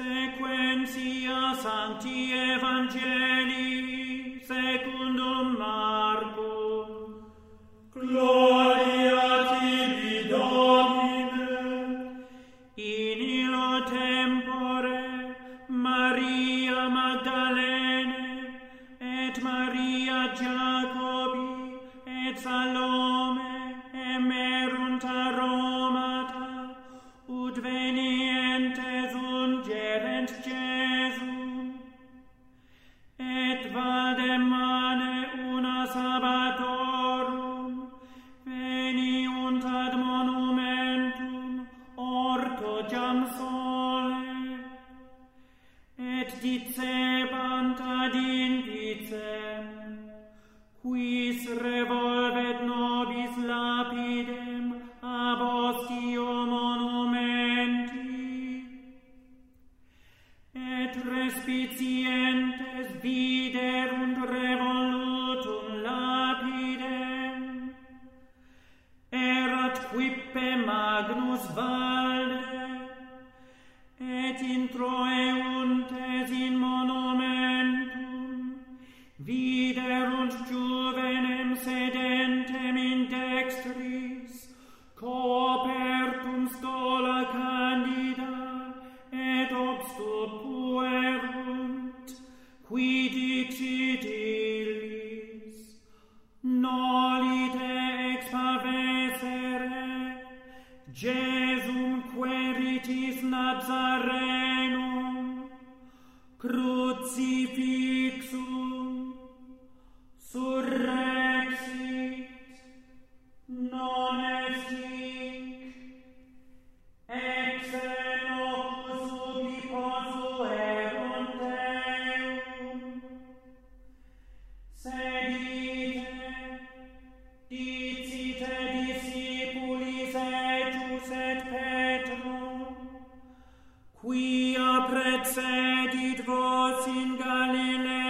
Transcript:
Sequentia Sancti Evangelii secundum Marcum. Gloria tibi, Domine. In illo tempore Maria Magdalene et Maria Jacobi et Salome emerunt a Romata, ut venientes ungerent Jesum. Et valdemane una sabbatorum veniunt ad monumentum orto jam sole, et dicebant ad indicem, quis revolvet nobis lapidem ab ostio monumenti, et respicientes viderunt revolutum lapidem. Erat quippe Magnus valde, et introeuntes in monumentum viderunt juvenem sedentem in dextris, copertum stola candida, et obstupuerunt, qui dixit illis, nolite expavesere Jesum queritis Nazarenum, crucifixum, surrexit, non est hic, exe locus ubi posuerunt Deum. Sedite, dicite discipulis ejus et Petro, quia precedit vos in Galilea,